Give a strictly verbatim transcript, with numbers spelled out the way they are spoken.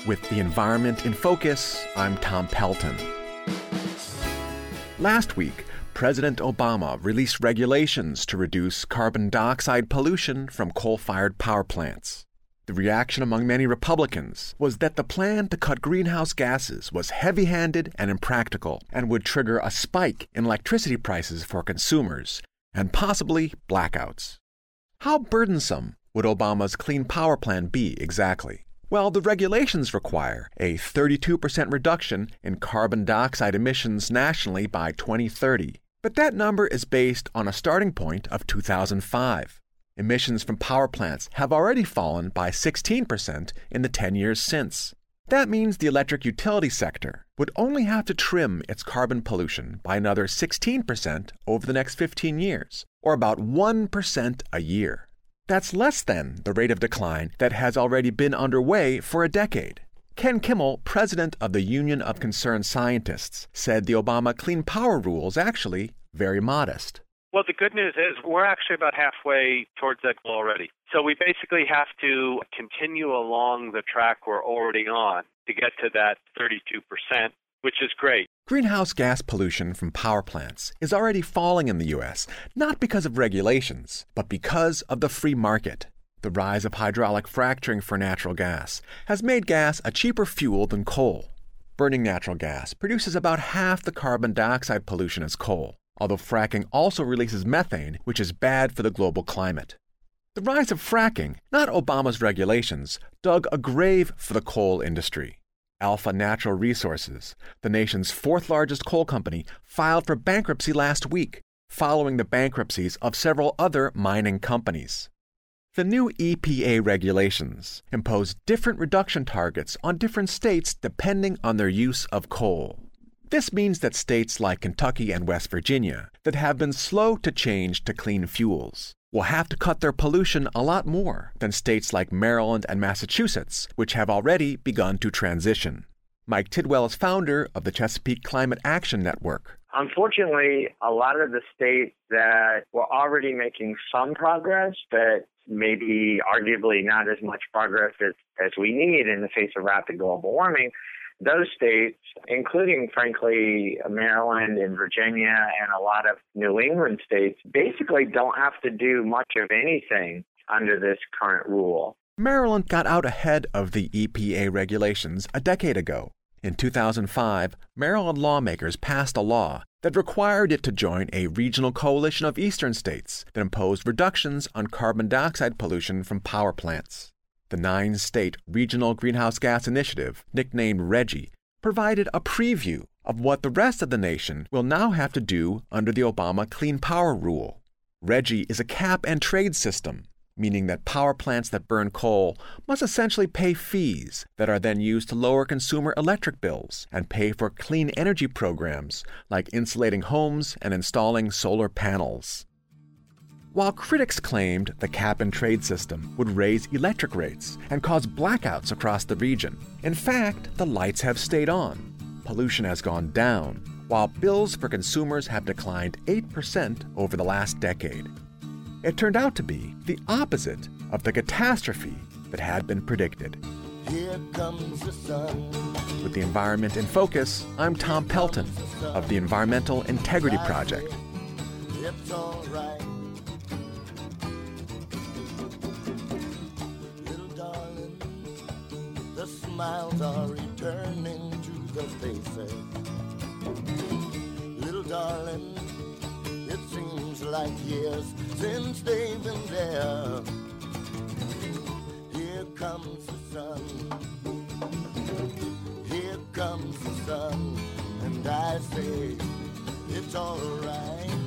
With the environment in focus, I'm Tom Pelton. Last week, President Obama released regulations to reduce carbon dioxide pollution from coal-fired power plants. The reaction among many Republicans was that the plan to cut greenhouse gases was heavy-handed and impractical and would trigger a spike in electricity prices for consumers and possibly blackouts. How burdensome would Obama's Clean Power Plan be exactly? Well, the regulations require a thirty-two percent reduction in carbon dioxide emissions nationally by twenty thirty. But that number is based on a starting point of two thousand five. Emissions from power plants have already fallen by sixteen percent in the ten years since. That means the electric utility sector would only have to trim its carbon pollution by another sixteen percent over the next fifteen years, or about one percent a year. That's less than the rate of decline that has already been underway for a decade. Ken Kimmel, president of the Union of Concerned Scientists, said the Obama Clean Power Rule is actually very modest. Well, the good news is we're actually about halfway towards that goal already. So we basically have to continue along the track we're already on to get to that thirty-two percent, which is great. Greenhouse gas pollution from power plants is already falling in the U S, not because of regulations, but because of the free market. The rise of hydraulic fracturing for natural gas has made gas a cheaper fuel than coal. Burning natural gas produces about half the carbon dioxide pollution as coal, although fracking also releases methane, which is bad for the global climate. The rise of fracking, not Obama's regulations, dug a grave for the coal industry. Alpha Natural Resources, the nation's fourth largest coal company, filed for bankruptcy last week, following the bankruptcies of several other mining companies. The new E P A regulations impose different reduction targets on different states depending on their use of coal. This means that states like Kentucky and West Virginia, that have been slow to change to clean fuels, will have to cut their pollution a lot more than states like Maryland and Massachusetts, which have already begun to transition. Mike Tidwell is founder of the Chesapeake Climate Action Network. Unfortunately, a lot of the states that were already making some progress, but maybe arguably not as much progress as, as we need in the face of rapid global warming, those states, including, frankly, Maryland and Virginia and a lot of New England states, basically don't have to do much of anything under this current rule. Maryland got out ahead of the E P A regulations a decade ago. In two thousand five, Maryland lawmakers passed a law that required it to join a regional coalition of eastern states that imposed reductions on carbon dioxide pollution from power plants. The nine-state Regional Greenhouse Gas Initiative, nicknamed RGGI, provided a preview of what the rest of the nation will now have to do under the Obama Clean Power Rule. RGGI is a cap-and-trade system, meaning that power plants that burn coal must essentially pay fees that are then used to lower consumer electric bills and pay for clean energy programs like insulating homes and installing solar panels. While critics claimed the cap-and-trade system would raise electric rates and cause blackouts across the region, in fact, the lights have stayed on. Pollution has gone down, while bills for consumers have declined eight percent over the last decade. It turned out to be the opposite of the catastrophe that had been predicted. Here comes the sun. With the environment in focus, I'm Tom Pelton of the Environmental Integrity Project. It's all right. Smiles are returning to the faces. Little darling, it seems like years since they've been there. Here comes the sun. Here comes the sun. And I say, it's all right.